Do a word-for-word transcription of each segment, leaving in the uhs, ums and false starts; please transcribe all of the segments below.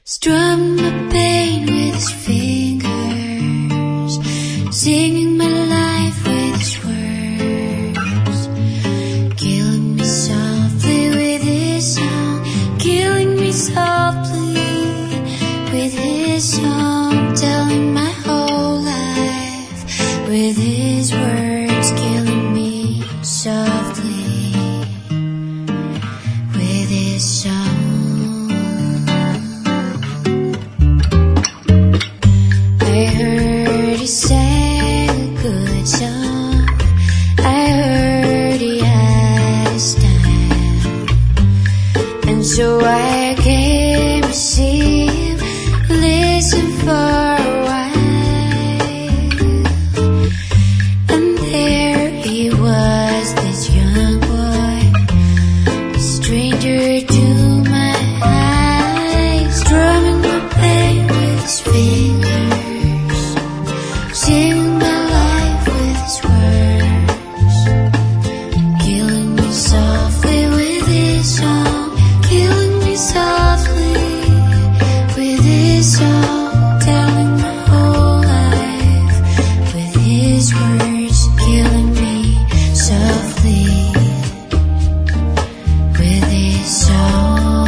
Strumming my pain with his fingers, singing my life with his words, killing me softly with his song, killing me softly with his song, telling my whole life with his words, killing me softly with his song. I heard he sang a good song, I heard he had a style, and so I came to see him, listen for a while. And there he was, this young boy, a stranger to my eyes, strumming my pain with his fingers, singing my life with his words, killing me softly with his song, killing me softly with his song, telling my whole life with his words, killing me softly with his song.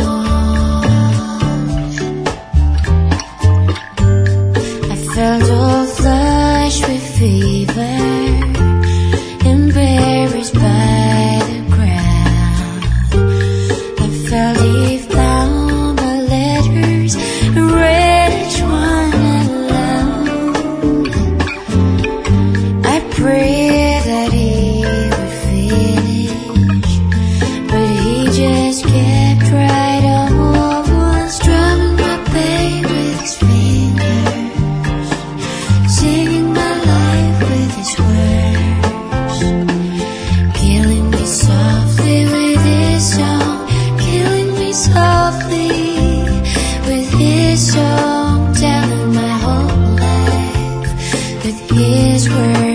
I felt all flushed with fever, embarrassed by the crowd. I felt he found my letters and read each one aloud. I prayed that he would finish, but he just kept right on, strumming my pain with his fingers, singing my life with his words, killing me softly with his song, killing me softly with his song, telling my whole life with his words.